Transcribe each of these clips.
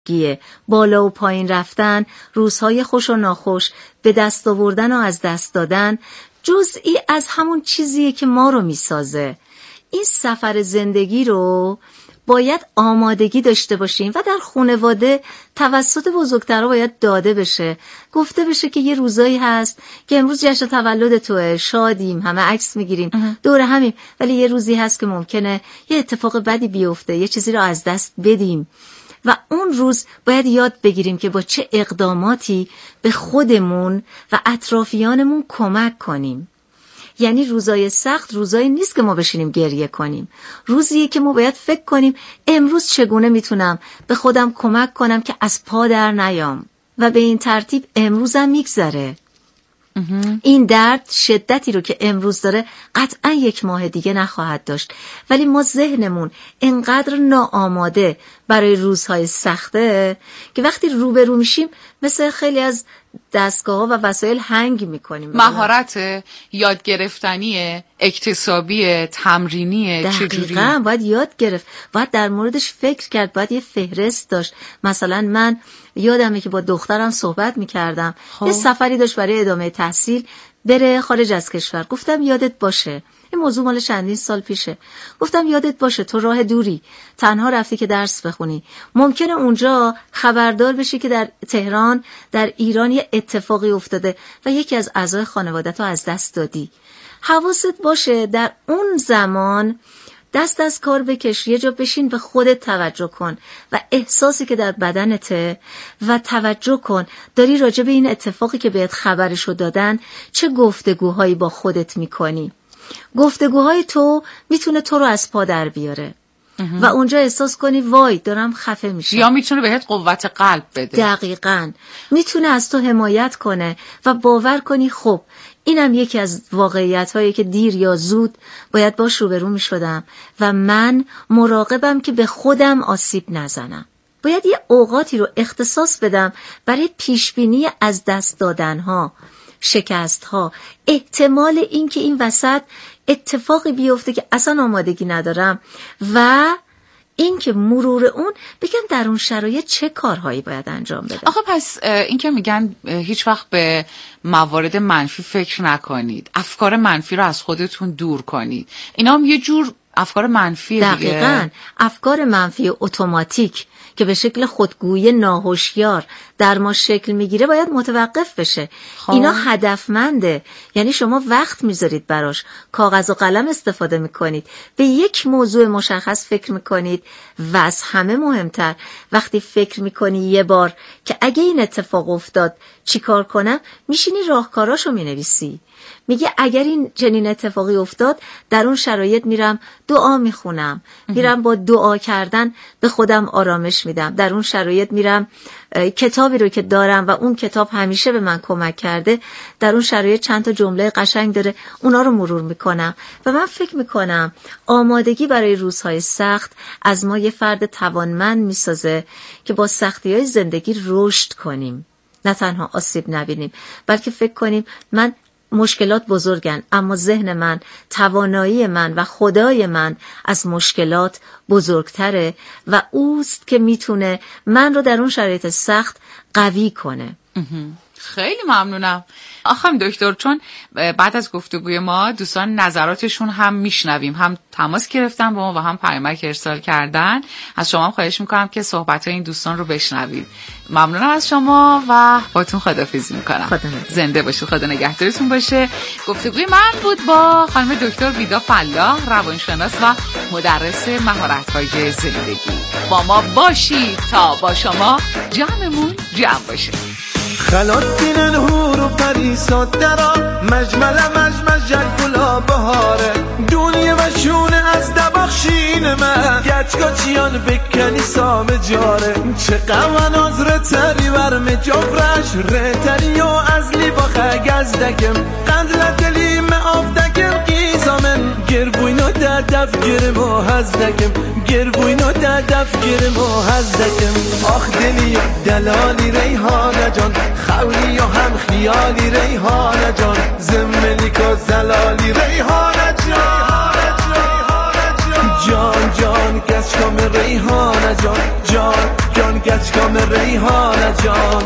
بالا و پایین رفتن، روزهای خوش و ناخوش، به دست آوردن و از دست دادن، جزئی از همون چیزیه که ما رو میسازه. این سفر زندگی رو باید آمادگی داشته باشیم و در خانواده توسط بزرگترها باید داده بشه، گفته بشه که یه روزایی هست که امروز جشن تولد توه، شادیم، همه عکس میگیریم، دور همیم، ولی یه روزی هست که ممکنه یه اتفاق بدی بیفته، یه چیزی رو از دست بدیم و اون روز باید یاد بگیریم که با چه اقداماتی به خودمون و اطرافیانمون کمک کنیم. یعنی روزای سخت روزایی نیست که ما بشینیم گریه کنیم، روزیه که ما باید فکر کنیم امروز چگونه میتونم به خودم کمک کنم که از پا در نیام و به این ترتیب امروزم میگذره. این درد شدتی رو که امروز داره قطعا 1 ماه دیگه نخواهد داشت، ولی ما ذهنمون انقدر ناآماده برای روزهای سخته که وقتی روبرو میشیم مثل خیلی از دستگاه‌ها و وسایل هنگ میکنیم. مهارت یاد گرفتنیه، اکتسابیه، تمرینیه، چجوری؟ دقیقاً باید یاد گرفت، باید در موردش فکر کرد، باید یه فهرست داشت. مثلا من یادمه که با دخترم صحبت میکردم، یه سفری داشت برای ادامه تحصیل بره خارج از کشور. گفتم یادت باشه، این موضوع مال چندین سال پیشه، گفتم یادت باشه تو راه دوری تنها رفتی که درس بخونی، ممکنه اونجا خبردار بشی که در تهران، در ایران یه اتفاقی افتاده و یکی از اعضای خانواده‌تو از دست دادی. حواست باشه در اون زمان دست از کار بکش، یه جا بشین، به خودت توجه کن و احساسی که در بدنته و توجه کن داری راجع به این اتفاقی که بهت خبرشو دادن چه گفتگوهایی با خودت میکنی. گفتگوهای تو میتونه تو رو از پا در بیاره و اونجا احساس کنی وای دارم خفه میشم، یا میتونه بهت قوت قلب بده. دقیقاً میتونه از تو حمایت کنه و باور کنی خب اینم یکی از واقعیت‌هایی که دیر یا زود باید باش روبرو میشدم و من مراقبم که به خودم آسیب نزنم. باید یه اوقاتی رو اختصاص بدم برای پیشبینی از دست دادنها، شکستها، احتمال این که این وسط اتفاقی بیفته که اصلا آمادگی ندارم و این که مرور اون بگم در اون شرایط چه کارهایی باید انجام بدم. آخه پس این که میگن هیچ وقت به موارد منفی فکر نکنید، افکار منفی رو از خودتون دور کنید، اینا هم یه جور افکار منفیه دیگه. دقیقاً افکار منفی اتوماتیک که به شکل خودگویی ناهوشیار در ما شکل میگیره باید متوقف بشه. اینا هدفمنده، یعنی شما وقت میذارید براش، کاغذ و قلم استفاده میکنید، به یک موضوع مشخص فکر میکنید و از همه مهمتر وقتی فکر میکنی یه بار که اگه این اتفاق افتاد چی کار کنم، میشینی راهکاراشو مینویسی. میگه اگر این چنین اتفاقی افتاد در اون شرایط میرم دعا میخونم، میرم با دعا کردن به خودم آرامش میدم، در اون شرایط میرم کتابی رو که دارم و اون کتاب همیشه به من کمک کرده، در اون شرایط چند تا جمله قشنگ داره، اونا رو مرور میکنم و من فکر میکنم آمادگی برای روزهای سخت از ما یه فرد توانمند میسازه که با سختی‌های زندگی رشد کنیم، نه تنها آسیب نبینیم، بلکه فکر کنیم من مشکلات بزرگن اما ذهن من، توانایی من و خدای من از مشکلات بزرگتره و اوست که میتونه من رو در اون شرایط سخت قوی کنه. خیلی ممنونم. آخم دکتر، چون بعد از گفتگوی ما دوستان نظراتشون هم میشنویم، هم تماس گرفتن با ما و هم پیامک ارسال کردن. از شما هم خواهش میکنم که صحبت‌های این دوستان رو بشنوید. ممنونم از شما و باتون خداحافظی میکنم. زنده باشید، خدا نگهدارتون باشه. گفتگوی من بود با خانم دکتر ویدا فلاح، روانشناس و مدرس مهارت‌های زندگی. با ما باشید تا با شما جمعمون جمع باشه. خلات دینن هور و پریسات درا مجمل گلا بهاره دنیا و شونه از دبخشین من گچگاچیان بکنی سام جاره چه قوان از رتری ورم جفرش رتری و از لیباخه گزدکم قندل دلیم آفدکم قیزامن گربوینو ددف گرم و هزدکم گربوینو ددف گرم و هزدکم آخ دلی دلالی ریحانه جان خولی و هم خیالی ریحانه جان زملیکا زلالی ریحانه جان جان کس کام ریحانه جان جان گچکام ریحانه جان.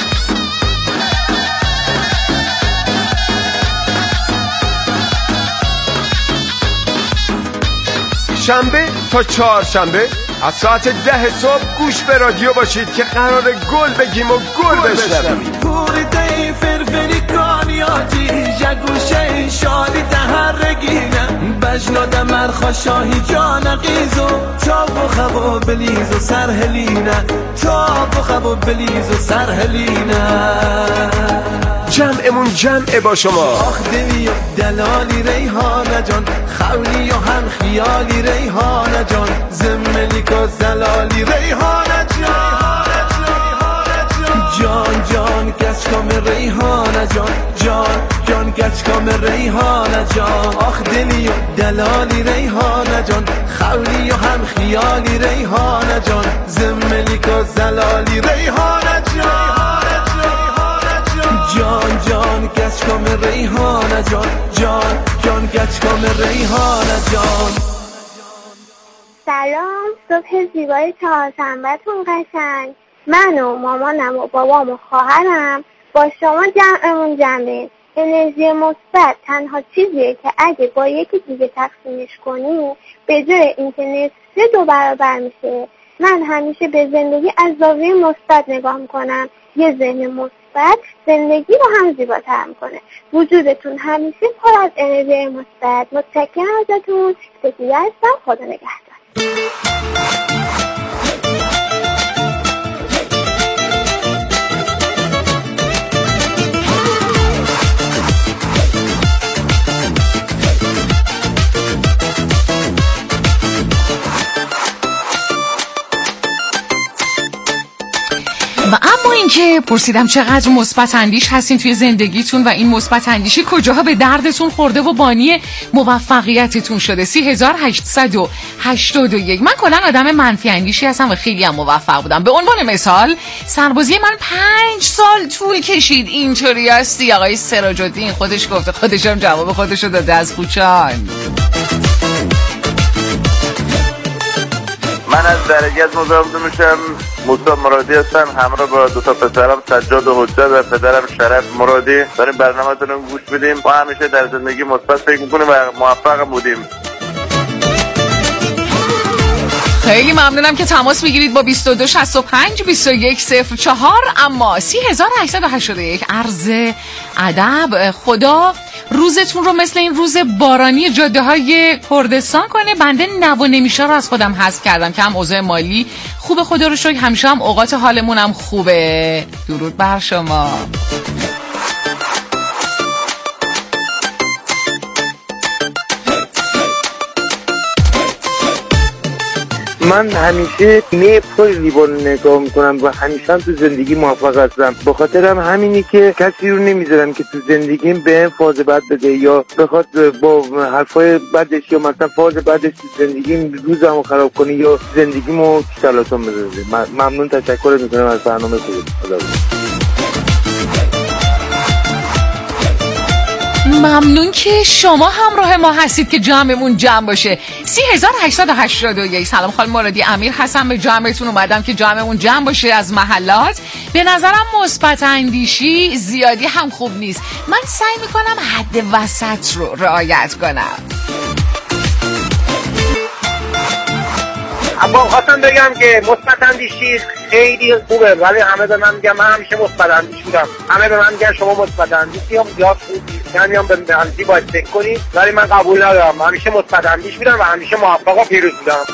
شنبه تا چهارشنبه از ساعت 10 صبح گوش به رادیو باشید که قراره گل بگیم و گل بشنویم. پوری دی فرفری کانیاتی جگوشه شالی تهرگینه بجناد مرخا شاهی جان قیزو تا بخبو بلیز و سرهلینه تا بخبو بلیز و سرهلینه. جمعمون جمعه با شما. آخ دلی و دلالی ریحانه جان خولی و هم خیالی ریحانه جان زملیک و زلالی ریحانه جان. جان جان گچکام ریحانه جان جان جان گچکام ریحانه جان. آخ دلی و دلالی ریحانه جان خولی و هم خیالی ریحانه جان زملیک و زلالی ریحانه جان. جان جان گچکام ریحانه جان جان جان گچکام ریحانه جان. سلام، صبح زیبای چهارشنبه‌تون قشنگ. من و مامانم و بابام و خواهرم با شما جمعمون جمعه. انرژی مثبت تنها چیزیه که اگه با یکی دیگه تقسیمش کنی به جای اینکه نصف 2 برابر میشه. من همیشه به زندگی از زاویه مثبت نگاه میکنم. یه ذهن مثبت زندگی رو هم زیباتر میکنه. وجودتون همیشه پر از انرژی مثبت. متشکرم ازتون. سپیده هستم. خدا نگهدار. و اما اینکه پرسیدم چقدر مثبت اندیش هستین توی زندگیتون و این مثبت اندیشی کجاها به دردتون خورده و بانی موفقیتتون شده. 3881. من کلا آدم منفی اندیشی هستم و خیلی هم موفق بودم. به عنوان مثال سربازی من 5 سال طول کشید. اینطوری هستی آقای سراج الدین خودش گفته، خودشم جواب خودشو داده از کوچان. من از درگت مزاحم میشم. موسی مرادی هستم، همراه با 2 تا پسرم سجاد و حجت و پدرم شرف مرادی داریم برنامه‌تون رو گوش بدیم. ما همیشه در زندگی مثبت فکر می‌کنیم و موفق بودیم. خیلی ممنونم که تماس میگیرید با 22 65 21 04. اما 3881 عرض ادب. خدا روزتون رو مثل این روز بارانی جاده های کردستان کنه. بنده نوا نمیشه رو از خودم حذف کردم که هم اوضاع مالی خوبه خدا رو شکر، همیشه هم اوقات حالمون هم خوبه. درود بر شما. من همیشه پر لیوان نگاه میکنم و همیشه هم تو زندگی موفق هستم. به خاطرم همینی که کسی رو نمیذارم که تو زندگیم به فاز بد بده یا بخواد با حرفای بدش یا مثلا فاز بدش تو زندگیم روزمو خراب کنه یا زندگیمو تلاطم بده. ممنون، تشکر میکنم از برنامه خوب. ممنون که شما همراه ما هستید که جمعمون جمع باشه. 3881. سلام خانم مرادی، امیر هستم. به جمعتون اومدم که جمعمون جمع باشه از محلات. به نظرم مثبت اندیشی زیادی هم خوب نیست. من سعی میکنم حد وسط رو رعایت کنم. اما خواستم بگم که مثبت اندیشی خیلی خوبه، ولی همه به من میگن من همیشه مثبت اندیش بودم. همه به من میگن شما مثبت اندیشی هم زیاد خوبی، یعنی هم به اندیشی باید فکر کنی، ولی من قبول ندارم. من همیشه مثبت اندیش بودم و همیشه موفق و پیروز بودم.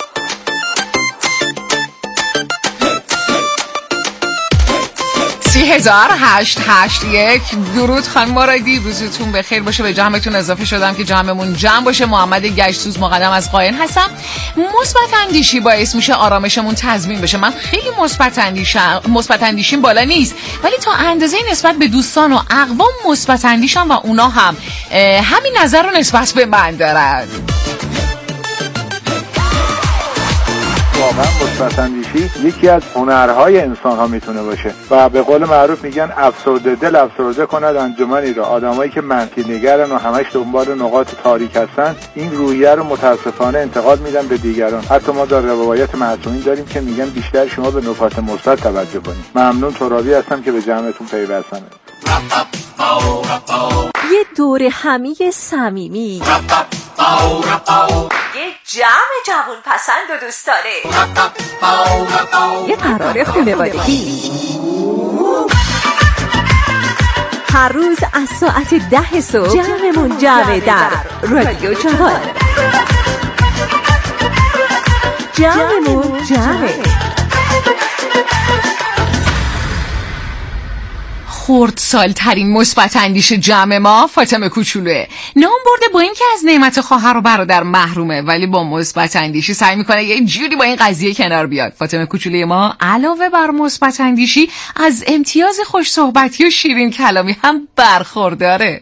3881. درود خانم مرادی، روزتون بخیر باشه. به جمعتون اضافه شدم که جمعمون جمع باشه. محمد گشتسوز مقدم از قاین هستم. مثبت اندیشی باعث میشه آرامشمون تضمین بشه. من خیلی مثبت اندیشیم بالا نیست، ولی تا اندازه نسبت به دوستان و اقوام مثبت اندیشم و اونا هم همین نظر رو نسبت به من دارن. واقعا مثبت اندیشی یکی از هنرهای انسان ها میتونه باشه و به قول معروف میگن افسرده دل افسرده کند انجمنی را. آدمایی که منفی نگرن و همش دنبال نقاط تاریک هستن این روحیه رو متاسفانه انتقال میدن به دیگران. حتی ما در روایت معصومین داریم که میگن بیشتر شما به نکات مثبت توجه کنید. ممنون، ترابی هستم که به جمعتون پیوستم. یه دور همی صمیمی، یه جمع جوون پسند و دوست داره، یه قرار خانوادگی. هر روز از ساعت 10 صبح جمعمون جمعه در رادیو جوان. جمعمون جمعه. خردسال ترین مثبت اندیش جمع ما فاطمه کوچولوه. نام برده با اینکه از نعمت خواهر و برادر محرومه ولی با مثبت اندیشی سعی میکنه یه جوری با این قضیه کنار بیاد. فاطمه کوچولوی ما علاوه بر مثبت اندیشی از امتیاز خوش صحبتی و شیرین کلامی هم برخورداره.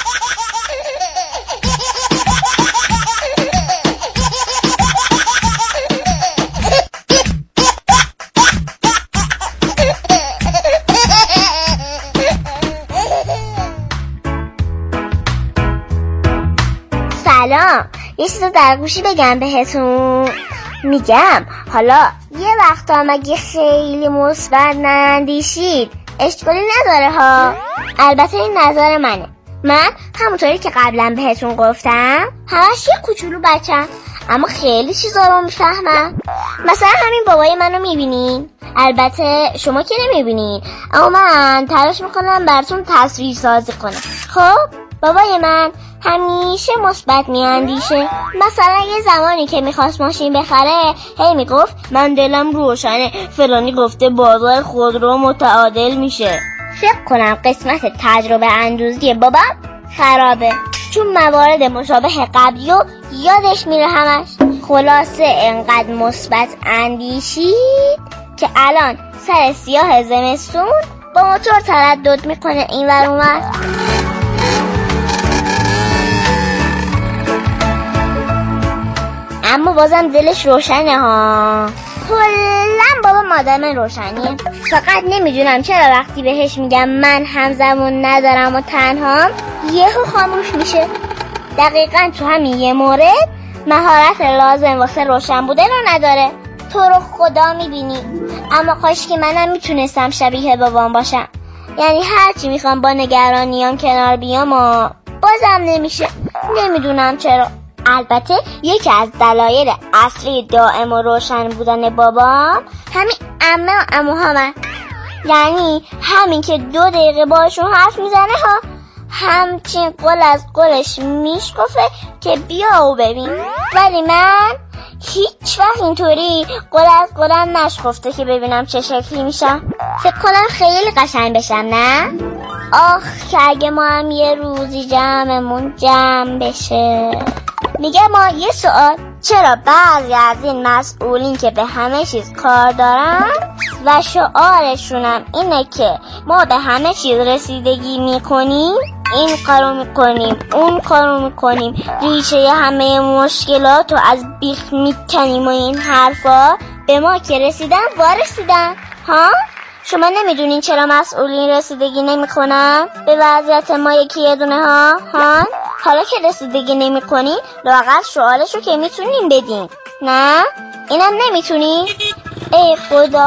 سلام، یه چیز در گوشی بگم بهتون. میگم حالا یه وقتا مگه خیلی مثبت نندیشید اشکالی نداره ها. البته این نظر منه. من همونطوری که قبلا بهتون گفتم همش یه کوچولو بچم اما خیلی چیزا رو میفهمم. مثلا همین بابای منو میبینین، البته شما که نمیبینین اما من تلاش میکنم براتون تصویر سازی کنم. خب بابای من همیشه مثبت میاندیشه. مثلا یه زمانی که میخواست ماشین بخره هی میگفت من دلم روشنه، فلانی گفته بازار خودرو متعادل میشه. فکر کنم قسمت تجربه اندوزی بابام خرابه چون موارد مشابه قبلی و یادش میره همش. خلاصه انقدر مثبت اندیشید که الان سر سیاه زمستون با موتور تردد میکنه این ور اون ور. اما بازم دلش روشنه ها. کلن بابا مادر روشنیه. فقط نمیدونم چرا وقتی بهش میگم من همزمان ندارم و تنهام یهو خاموش میشه. دقیقاً تو همین یه مورد مهارت لازم واسه روشن بودن رو نداره. تو رو خدا میبینی. اما کاش که منم میتونستم شبیه بابام باشم. یعنی هرچی میخوام با نگرانیام کنار بیام و بازم نمیشه. نمیدونم چرا. البته یکی از دلایل اصلی دائم و روشن بودن بابام همین عمه و عموهامه. یعنی همین که 2 دقیقه باشون حرف میزنه ها همچین قول از قولش میشکفه که بیا و ببین. ولی من هیچ وقت اینطوری قول از قولم نشکفته که ببینم چه شکلی میشم. فکر کنم خیلی قشنگ بشم نه؟ آخ که اگه ما هم یه روزی جمعمون جمع بشه. میگه ما یه سوال، چرا بعضی از این مسئولین که به همه چیز کار دارن و شعارشونم اینه که ما به همه چیز رسیدگی میکنیم، این کارو میکنیم اون کارو میکنیم، ریشه همه مشکلات رو از بیخ میکنیم و این حرفا، به ما که رسیدن وارسیدن ها؟ شما نمیدونین چرا مسئولین رسیدگی نمیکنن به وضعیت ما یکی یه دونه ها؟ حالا که رسیدگی نمیکنین لااقل شعارشو که میتونین بدین. نه؟ اینم نمیتونین؟ ای خدا،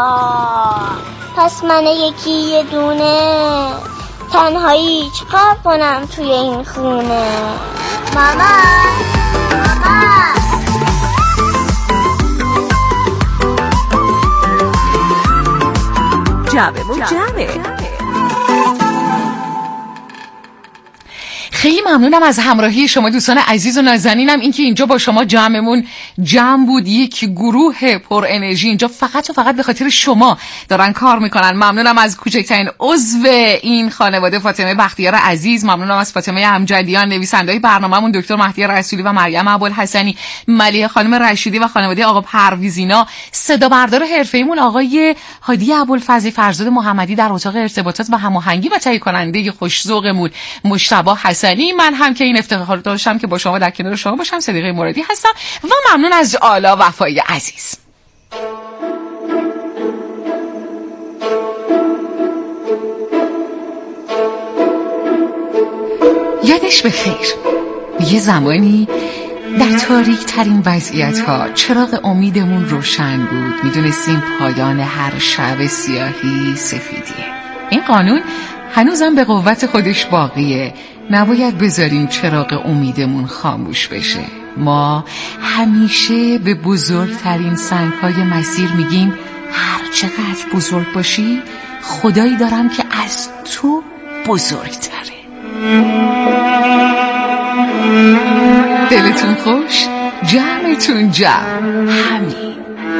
پس من یکی یه دونه تنهایی چیکار کنم توی این خونه؟ ماما جمعمون جمعه. خیلی ممنونم از همراهی شما دوستان عزیز و نازنینم. اینکه اینجا با شما جمعمون جمع بود. یک گروه پر انرژی اینجا فقط و فقط به خاطر شما دارن کار میکنن. ممنونم از کوچکترین عضو این خانواده فاطمه بختیار عزیز. ممنونم از فاطمه امجدیان، نویسنده برنامه‌مون دکتر مهدی رسولی و مریم ابوالحسنی، ملیحه خانم رشیدی و خانواده آقا پرویزینا، صدا بردار حرفه‌ایمون آقای هادی ابوالفضل فرزاد محمدی در اتاق ارتباطات و هماهنگی و تهیه کننده خوش‌ذوقمون مجتبی حسنی. من هم که این افتخار داشتم که با شما در کنار شما باشم، صدیقه مرادی هستم و ممنون از آلا وفایی عزیز. یادش بخیر یه زمانی در تاریک ترین وضعیت ها چراغ امیدمون روشن بود. میدونستیم پایان هر شب سیاهی سفیدیه. این قانون هنوزم به قوت خودش باقیه. نباید بذاریم چراغ امیدمون خاموش بشه. ما همیشه به بزرگترین سنگ‌های مسیر میگیم هر چقدر بزرگ باشی خدایی دارم که از تو بزرگتره. دلتون خوش، جمعتون جمع. همین.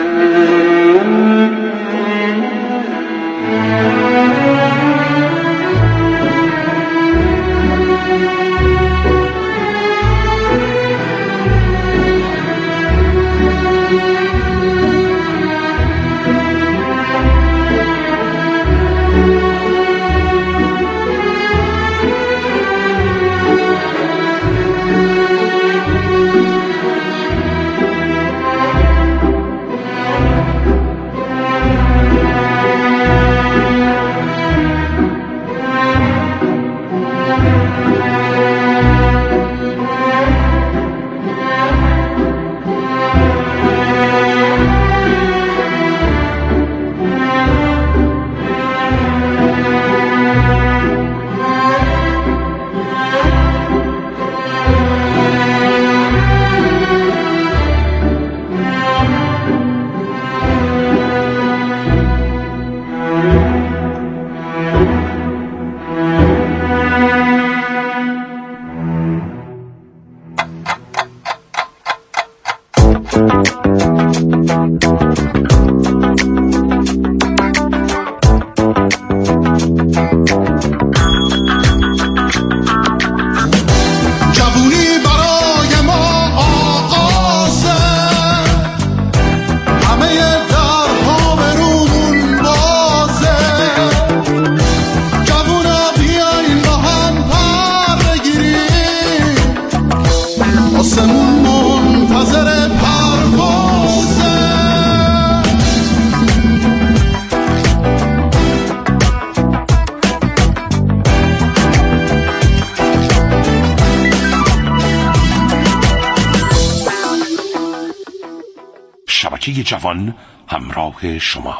شبکه جوان همراه شما.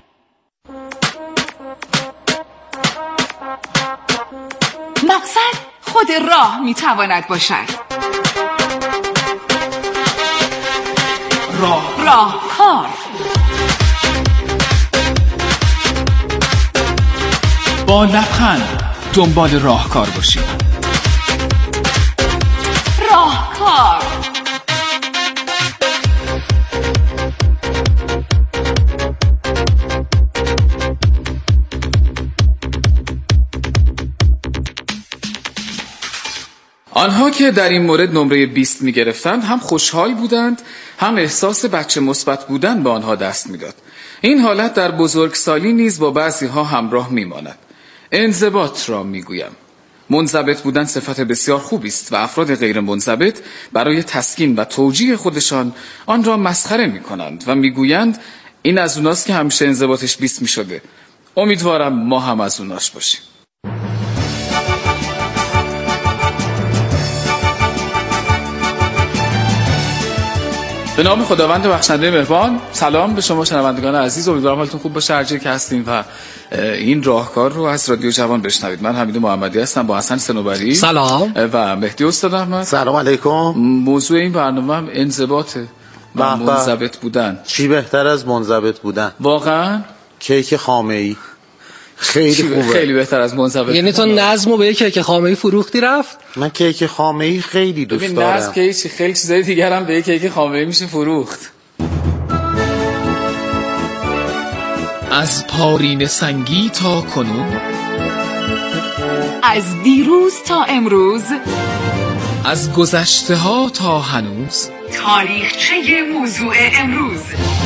مقصد خود راه میتواند باشد. راهکار. با لبخند دنبال راهکار باشید. راهکار. آنها که در این مورد نمره 20 می گرفتند هم خوشحال بودند، هم احساس بچه مثبت بودن به آنها دست می داد. این حالت در بزرگسالی نیز با بعضی ها همراه می ماند. انضباط را می گویم. منضبط بودن صفت بسیار خوبی است و افراد غیر منضبط برای تسکین و توجیه خودشان آن را مسخره می کنند و می گویند این از اوناست که همیشه انضباطش 20 می شده. امیدوارم ما هم از اوناش باشیم. به نام خداوند بخشنده مهربان. سلام به شما شنوندگان عزیز، امیدوارم حالتون خوب باشه هر جایی که هستین و این راهکار رو از رادیو جوان بشنوید. من حمید محمدی هستم با حسن صنوبری. سلام. و مهدی استاد احمد. سلام علیکم. موضوع این برنامه هم انضباطه و منضبط بودن. چی بهتر از منضبط بودن؟ واقعا کیک خامه‌ای خیلی خوبه. خیلی بهتر از منضبط. یعنی تو نظمو به کیک خامه‌ای فروختی رفت؟ من کیک خامه‌ای خیلی دوست دارم. ببین نظم که خیلی چیزای دیگه هم به کیک خامه‌ای میشه فروخت. از پارین سنگی تا کنون، از دیروز تا امروز، از گذشته ها تا هنوز، تاریخچه موضوع امروز.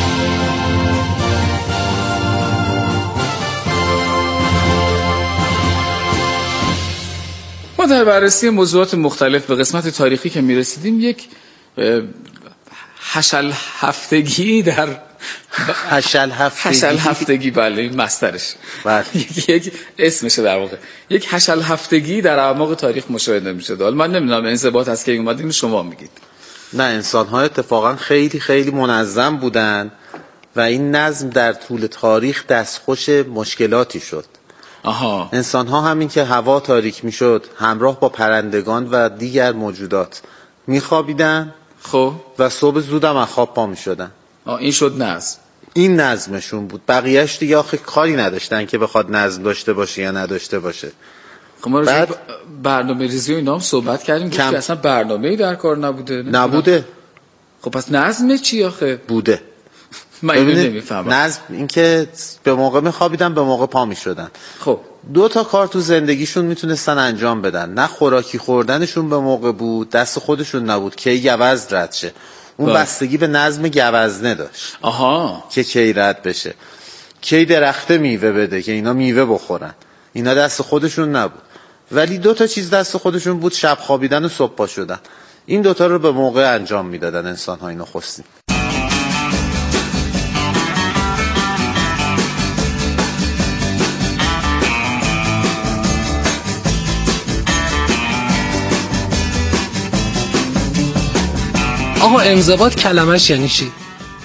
ما در بررسی موضوعات مختلف به قسمت تاریخی که میرسیدیم یک هشل هفتگی در حشل هفتگی بله این مصدرش بله. یک اسمشه در واقع. یک حشل هفتگی در اعماق تاریخ مشاهده میشه. حالا من نمیدونم انضباط از کی اومد، اینو شما میگید. نه، انسان‌ها اتفاقا خیلی خیلی منظم بودن و این نظم در طول تاریخ دستخوش مشکلاتی شد. آها. انسان‌ها همین که هوا تاریک میشد همراه با پرندگان و دیگر موجودات میخوابیدن، خب و صبح زودم از خواب پا میشدن. این شد نظم. این نظمشون بود. بقیهش دیگه آخه کاری نداشتن که بخواد نظم داشته باشه یا نداشته باشه. خب ما راجع به برنامه ریزی و اینا هم صحبت کردیم که اصلا برنامه‌ای در کار نبوده. خب پس نظم چی آخه؟ بوده. من اینو نمیفهمم. نظم این که به موقع میخوابیدن به موقع پا میشدن. خب 2 تا کار تو زندگیشون میتونستن انجام بدن. نه خوراکی خوردنشون به موقع بود، دست خودشون نبود که گوزن رد شه. اون بستگی به نظم گوزنه داشت. آها. که کی رد بشه، کی درخته میوه بده که اینا میوه بخورن. اینا دست خودشون نبود. ولی 2 تا چیز دست خودشون بود، شب خوابیدن و صبح پا شدن. این 2 تا رو به موقع انجام میدادن انسان‌ها اینو خواستیم. آقا انضباط کلمش یعنی چی؟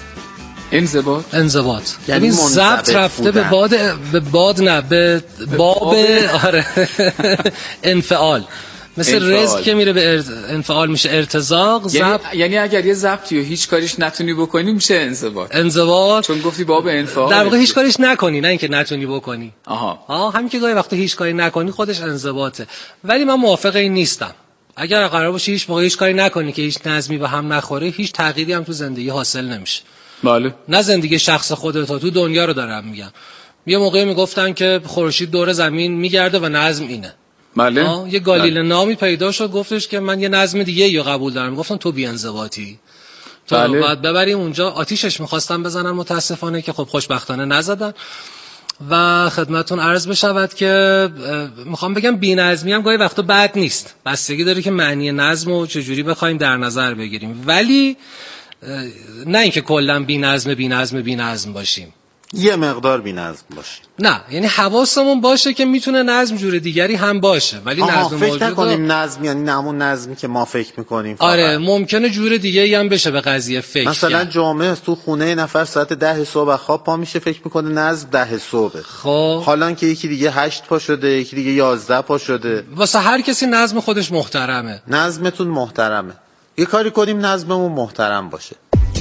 انضباط یعنی ضبط رفته به باد نه به باب آره انفعال، مثل رزق که میره به انفعال میشه ارتزاق. یعنی اگر یه ضبطی و هیچ کاریش نتونی بکنی میشه انضباط. چون گفتی باب انفعال در واقع هیچ کاریش نکنی، نه اینکه نتونی بکنی. آها. همین که گاهی وقتا هیچ کاری نکنی خودش انضباطه. ولی من موافق این نیستم. اگر قرار باشه هیچ موقع هیچ کاری نکنی که هیچ نظمی به هم نخوره، هیچ تغییری هم تو زندگی حاصل نمیشه. بله. نه زندگی شخص خودت، تو دنیا رو دارم میگم. یه موقعی میگفتن که خورشید دور زمین میگرده و نظم اینه. بله. یه گالیله نامی پیدا شد گفتش که من یه نظم دیگه یا قبول دارم. گفتن تو بی‌انضباطی. بله. بعد ببریم اونجا آتیشش می‌خواستن بزنن، متاسفانه که خب خوشبختانه نزدن. و خدمتون عرض بشود که میخوام بگم بی‌نظمی هم گاهی وقتا بد نیست. بستگی داره که معنی نظم رو چجوری بخوایم در نظر بگیریم. ولی نه اینکه کلا بی‌نظم باشیم. یه مقدار بی‌نظم باشیم. نه، یعنی حواسمون باشه که میتونه نظم جور دیگری هم باشه، ولی نظم موجود. فکر نکنیم نظم یعنی همون نظمی که ما فکر میکنیم. آره، ممکنه جور دیگه‌ای هم بشه به قضیه فکر. مثلا جامعه تو خونه نفر ساعت 10 صبح خواب پا میشه، فکر میکنه نظم 10 صبح. خب حالا که یکی دیگه 8 پا شده، یکی دیگه 11 پا شده. واسه هر کسی نظم خودش محترمه. نظمتون محترمه. یه کاری کنیم نظممون محترم باشه.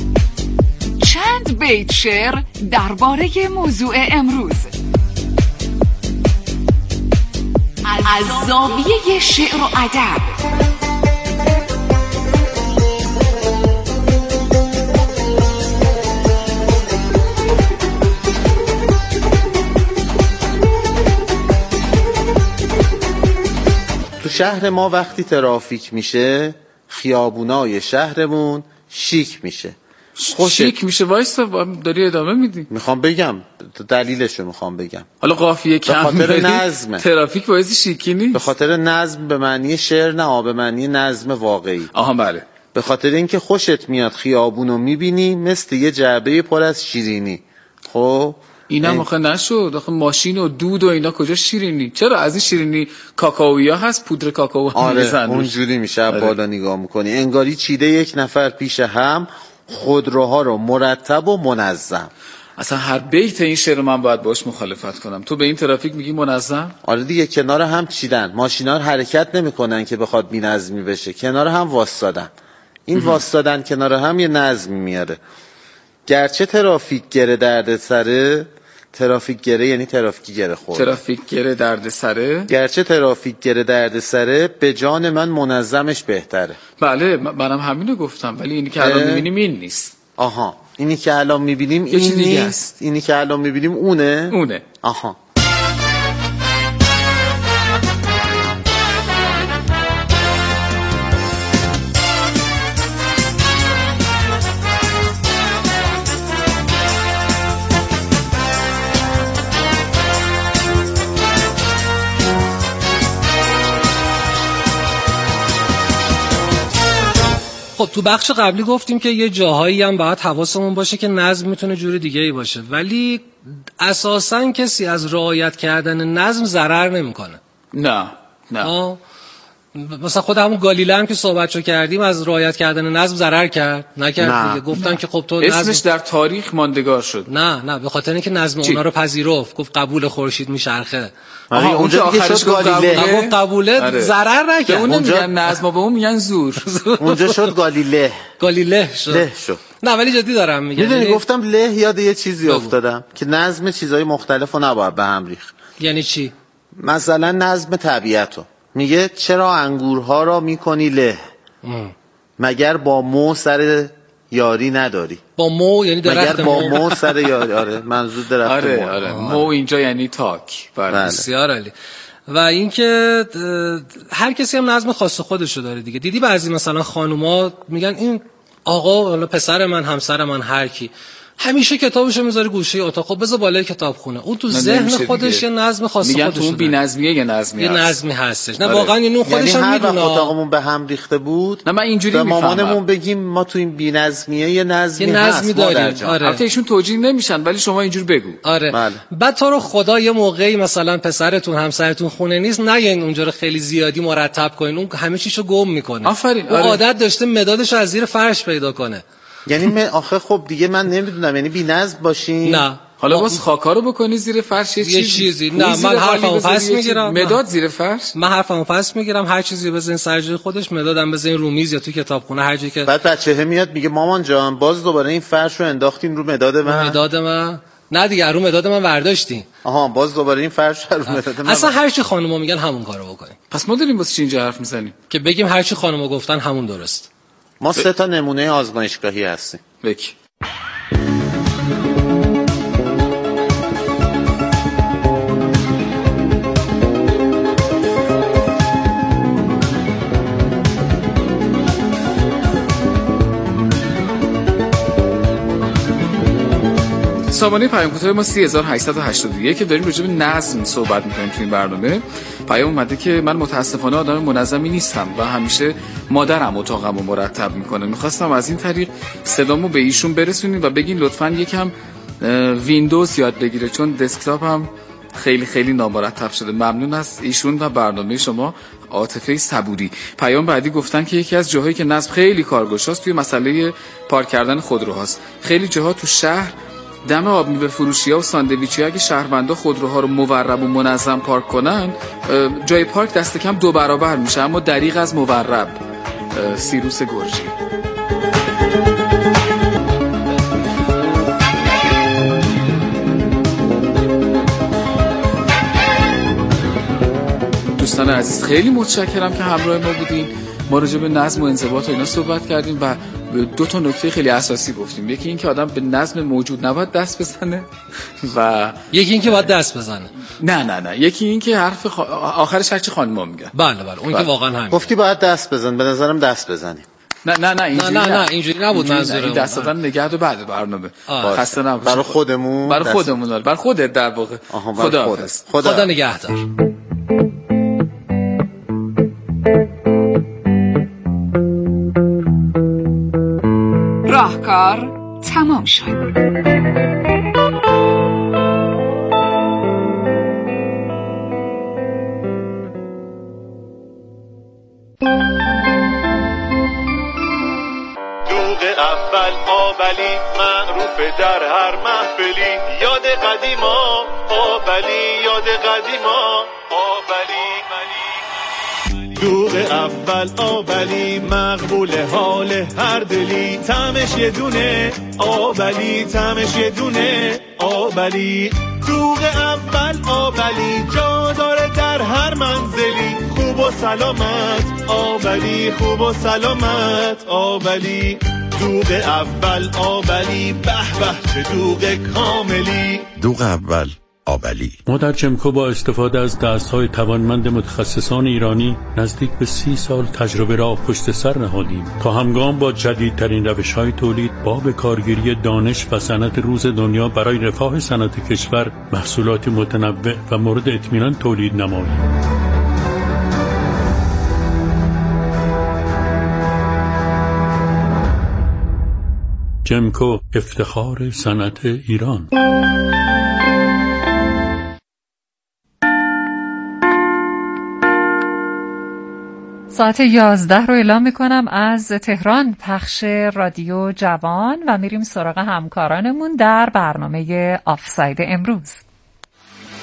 چند بیت شعر درباره موضوع امروز از زاویه شعر و ادب. تو شهر ما وقتی ترافیک میشه، خیابونای شهرمون شیک میشه. شیک میشه. وایسا داری ادامه میدی. میخوام بگم دلیلشو میخوام بگم. حالا قافیه کم به خاطر نظم. ترافیک باعث شیکی نیست. به خاطر نظم به معنی شعر، نه به معنی نظم واقعی. آها بله. به خاطر اینکه خوشت میاد خیابونو میبینی مثل یه جعبه پر از شیرینی. خب اینم آخه نشد. آخه ماشین و دود و اینا کجا شیرینی؟ چرا از این شیرینی کاکائویا هست، پودر کاکائو هم میزنن. اونجوری میشه. بالا نگاه میکنی انگاری چیده یک نفر پیش هم خودروها رو مرتب و منظم. اصلا هر بیت این شعر من باید باش مخالفت کنم. تو به این ترافیک میگی منظم؟ آره دیگه، کنار هم چیدن، ماشینا حرکت نمیکنن که بخواد بی‌نظمی بشه، کنار هم واسطادن. این واسطادن کنار هم یه نظم میاره. گرچه ترافیک گره درد سره، ترافیک گره یعنی ترافیکی گره خورد. ترافیک گره درد سره. گرچه ترافیک گره درد سره، به جان من منظمش بهتره. بله منم همینو گفتم، ولی اینی که الان میبینیم این نیست. آها، اینی که الان میبینیم این نیست. اینی که الان میبینیم اونه. آها. خب تو بخش قبلی گفتیم که یه جاهایی هم باید حواسمون باشه که نظم میتونه جور دیگه ای باشه، ولی اساساً کسی از رعایت کردن نظم ضرر نمیکنه. نه مثلا خود همون گالیله هم که صحبتشو کردیم از رعایت کردن نظم ضرر کرد نکرد دیگه. گفتن که خب تو اسمش در تاریخ ماندگار شد. نه به خاطر اینکه نظم اونا رو پذیرفت، گفت قبول خورشید میچرخه. اونجا دیگه شد گالیله. گفت قبوله ضرر نکرد. به اون میگن نظم و به اون میگن زور. اونجا شد گالیله شد. نه ولی جدی دارم میگم. میدونی گفتم له یاد یه چیزی افتادم که نظم چیزای مختلفو نباید به هم ریخت. یعنی چی؟ مثلا نظم طبیعتو میگه چرا انگورها را میکنی له؟ مگر با مو سر یاری نداری؟ با مو یعنی درخت مگر با مو سر یاری. آره منظور درخت مو. آره مو اینجا یعنی تاک. بسیار عالی. و اینکه هر کسی هم نظم خاص خودشو داره دیگه. دیدی بعضی مثلا خانوما میگن این آقا حالا پسر من، همسر من، هر کی همیشه کتابشو میذاره گوشه اتاق، خب بذار بالای کتابخونه. اون تو ذهن خودش یه نظم خاص خودش داره. میگن تو بی‌نظمیه یه نظمی هستش. نه واقعا اینو خودش هم میدونه. یعنی هر وقت اتاقمون به هم ریخته بود، نه من اینجوری میفهمم، مامانمون بگیم ما تو این بی‌نظمیه یه نظمی داریم. البته ایشون توجیه نمیشن ولی شما اینجوری بگو. آره. بعد تو رو خدا یه موقعی مثلا پسرتون، همسرتون خونه نیست، نگین اونجا رو خیلی زیادی مرتب کنین، اون همه چیشو گم میکنه. آفرین. اون عادت داشته مدادش از زیر فرش پیدا کنه. یعنی آخه خب دیگه من نمیدونم، یعنی بی‌نظم باشین. نه حالا باز خاکا رو بکنی زیر فرش یه چیزی. نه من حرفمو پس میگیرم. مداد زیر فرش. من حرفمو پس میگیرم، هر چیزی بزنین سر جای خودش، مدادم بزنین رو میز یا تو کتابخونه هر جایی که. بعد بچه‌ها میاد میگه مامان جان باز دوباره این فرش رو انداختین رو مداد من. نه دیگه رو مداد من برداشتین. آها باز دوباره این فرش رو مداد من. اصلا هر چی خانوما میگن همون کارو بکنین. پس ما داریم واسه چی اینجا حرف میزنیم؟ که بگیم هر چی خانوما گفتن همون درست. ما 3 تا نمونه آزمایشگاهی هستیم. بک. سامانه پیام کوتاه ما 3881 که داریم راجع به نظم صحبت می‌کنیم تو این برنامه. پیام اومده که من متاسفانه آدم منظمی نیستم و همیشه مادرم اتاقمو مرتب میکنه. میخواستم از این طریق صدامو به ایشون برسونیم و بگین لطفاً یکم ویندوز یاد بگیره چون دسکتاپم خیلی خیلی نامرتب شده. ممنون از ایشون و برنامه شما. عاطفه صبوری. پیام بعدی گفتن که یکی از جاهایی که نظم خیلی کارگشاست توی مسئله پارک کردن خودروهاست. خیلی جاها تو شهر دم آب میوه فروشی‌ها و ساندویچی‌ها اگه شهروندا خودروها رو مورب و منظم پارک کنن جای پارک دست کم 2 برابر میشه، اما دریغ از مورب. سیروس گرجی. دوستان عزیز خیلی متشکرم که همراه ما بودین. ما راجع به نظم و انضباط و اینا صحبت کردیم و 2 تا نکته خیلی اساسی گفتیم. یکی این که آدم به نظم موجود نباید دست بزنه و یکی این که باید دست بزنه. نه یکی این که حرف آخرش هرچی خانم‌ها میگن. بله اون که واقعا همین. گفتی باید دست بزن، به نظرم دست بزنیم. نه اینجوری نبود منظورم. این دست دادن نگه دو بعد برنامه. خسته نباش. برای خودمون. برای خودت در واقع. خدا نگهدار. راهکار تمام شد. اول آبلی معروف در هر محفلی، یاد قدیما آبلی، یاد قدیما آبلی. دوغ اول آبلی مقبول حال هر دلی، طعمش یه دونه آبلی، طعمش یه دونه آبلی. دوغ اول آبلی جا داره در هر منزلی، خوب و سلامت آبلی، خوب و سلامت آبلی. دوغ اول آبلی، به به چه دوغ کاملی. دوغ اول آبلی. ما در جمکو با استفاده از دست‌های توانمند متخصصان ایرانی نزدیک به 30 سال تجربه را پشت سر نهادیم تا همگام با جدیدترین روش‌های تولید با به کارگیری دانش و صنعت روز دنیا برای رفاه صنعت کشور محصولات متنوع و مورد اطمینان تولید نماییم. جمکو افتخار صنعت ایران. ساعت 11 رو اعلام میکنم از تهران، پخش رادیو جوان، و میریم سراغ همکارانمون در برنامه آفساید امروز.